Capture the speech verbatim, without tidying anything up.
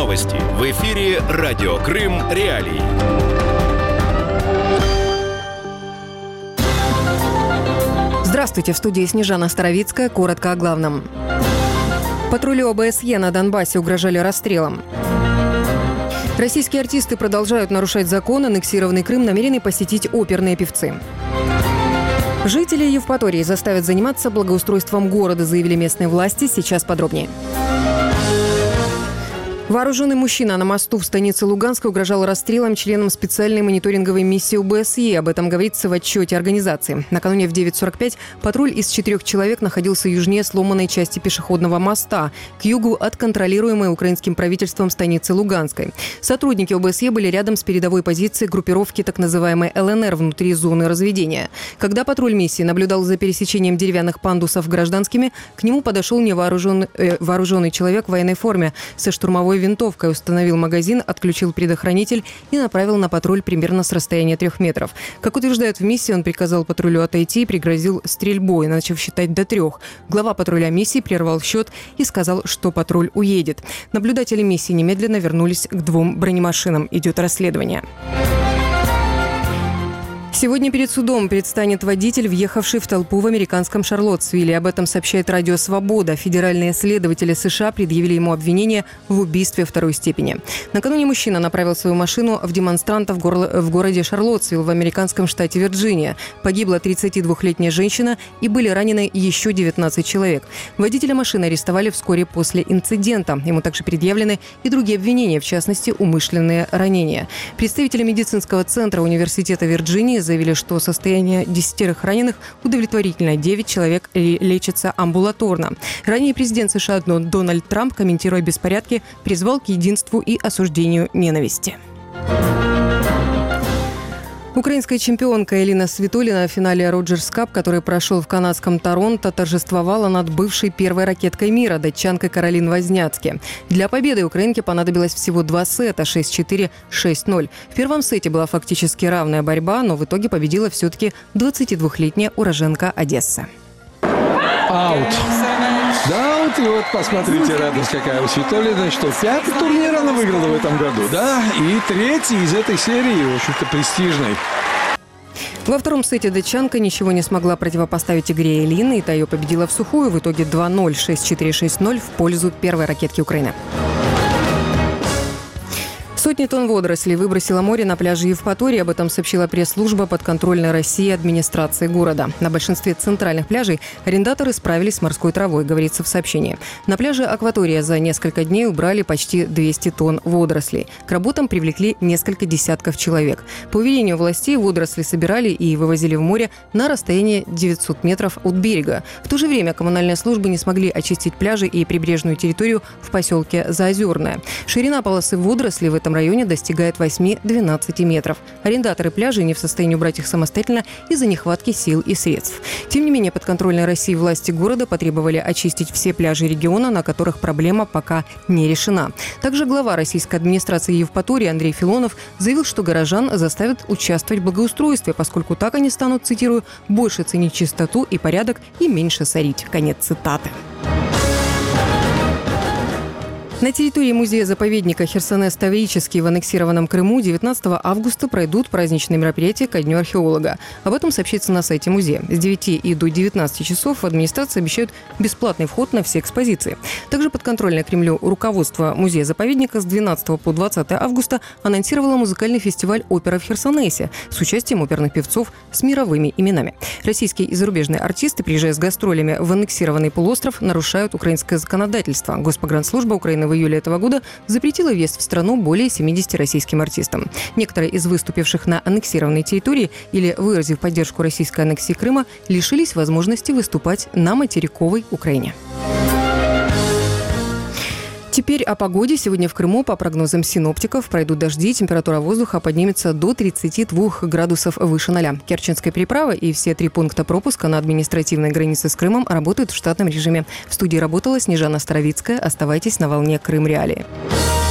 Новости. В эфире Радио Крым Реалии. Здравствуйте, в студии Снежана Старовицкая. Коротко о главном. Патрулю ОБСЕ на Донбассе угрожали расстрелом. Российские артисты продолжают нарушать закон. Аннексированный Крым намерены посетить оперные певцы. Жители Евпатории заставят заниматься благоустройством города, заявили местные власти. Сейчас подробнее. Вооруженный мужчина на мосту в станице Луганска угрожал расстрелом членам специальной мониторинговой миссии ОБСЕ. Об этом говорится в отчете организации. Накануне в девять сорок пять патруль из четырех человек находился южнее сломанной части пешеходного моста, к югу от контролируемой украинским правительством станицы Луганской. Сотрудники ОБСЕ были рядом с передовой позицией группировки так называемой ЛНР внутри зоны разведения. Когда патруль миссии наблюдал за пересечением деревянных пандусов гражданскими, к нему подошел невооруженный э, вооруженный человек в военной форме со штурмовой винтовкой, установил магазин, отключил предохранитель и направил на патруль примерно с расстояния трех метров. Как утверждают в миссии, он приказал патрулю отойти и пригрозил стрельбой, начав считать до трех. Глава патруля миссии прервал счет и сказал, что патруль уедет. Наблюдатели миссии немедленно вернулись к двум бронемашинам. Идет расследование. Сегодня перед судом предстанет водитель, въехавший в толпу в американском Шарлоттсвилле. Об этом сообщает Радио Свобода. Федеральные следователи США предъявили ему обвинение в убийстве второй степени. Накануне мужчина направил свою машину в демонстрантов в городе Шарлоттсвилл в американском штате Вирджиния. Погибла тридцатидвухлетняя женщина и были ранены еще девятнадцать человек. Водителя машины арестовали вскоре после инцидента. Ему также предъявлены и другие обвинения, в частности, умышленные ранения. Представители медицинского центра Университета Вирджинии заявили, что состояние десятерых раненых удовлетворительно. Девять человек лечатся амбулаторно. Ранее президент США Дональд Трамп, комментируя беспорядки, призвал к единству и осуждению ненависти. Украинская чемпионка Элина Свитолина в финале Роджерс Кап, который прошел в канадском Торонто, торжествовала над бывшей первой ракеткой мира, датчанкой Каролин Возняцки. Для победы украинке понадобилось всего два сета – шесть четыре, шесть ноль. В первом сете была фактически равная борьба, но в итоге победила все-таки двадцатидвухлетняя уроженка Одессы. Аут. Да, вот и вот, посмотрите, радость какая у Свитолиной, что пятый турнир она выиграла в этом году, да, и третий из этой серии, в общем-то, престижной. Во втором сете датчанка ничего не смогла противопоставить игре Элины, и та ее победила в сухую, в итоге два ноль, шесть четыре, шесть ноль в пользу первой ракетки Украины. Сотни тонн водорослей выбросило море на пляже Евпатории. Об этом сообщила пресс-служба подконтрольной России администрации города. На большинстве центральных пляжей арендаторы справились с морской травой, говорится в сообщении. На пляже Акватория за несколько дней убрали почти двести тонн водорослей. К работам привлекли несколько десятков человек. По уверению властей, водоросли собирали и вывозили в море на расстояние девятьсот метров от берега. В то же время коммунальные службы не смогли очистить пляжи и прибрежную территорию в поселке Заозерное. Ширина полосы водорослей в этом районе достигает восемь-двенадцать метров. Арендаторы пляжей не в состоянии убрать их самостоятельно из-за нехватки сил и средств. Тем не менее, подконтрольной России власти города потребовали очистить все пляжи региона, на которых проблема пока не решена. Также глава российской администрации Евпатории Андрей Филонов заявил, что горожан заставят участвовать в благоустройстве, поскольку так они станут, цитирую, «больше ценить чистоту и порядок и меньше сорить». Конец цитаты. На территории музея-заповедника Херсонес-Таврический в аннексированном Крыму девятнадцатого августа пройдут праздничные мероприятия ко Дню археолога. Об этом сообщится на сайте музея. С девяти и до девятнадцати часов в администрации обещают бесплатный вход на все экспозиции. Также подконтрольное Кремлю руководство музея-заповедника с двенадцатого по двадцатое августа анонсировало музыкальный фестиваль «Опера в Херсонесе» с участием оперных певцов с мировыми именами. Российские и зарубежные артисты, приезжая с гастролями в аннексированный полуостров, нарушают украинское законодательство. Госпогранслужба Украины в июле этого года запретила въезд в страну более семидесяти российским артистам. Некоторые из выступивших на аннексированной территории или выразив поддержку российской аннексии Крыма лишились возможности выступать на материковой Украине. Теперь о погоде. Сегодня в Крыму, по прогнозам синоптиков, пройдут дожди, температура воздуха поднимется до тридцати двух градусов выше ноля. Керченская переправа и все три пункта пропуска на административной границе с Крымом работают в штатном режиме. В студии работала Снежана Старовицкая. Оставайтесь на волне Крым Реалии.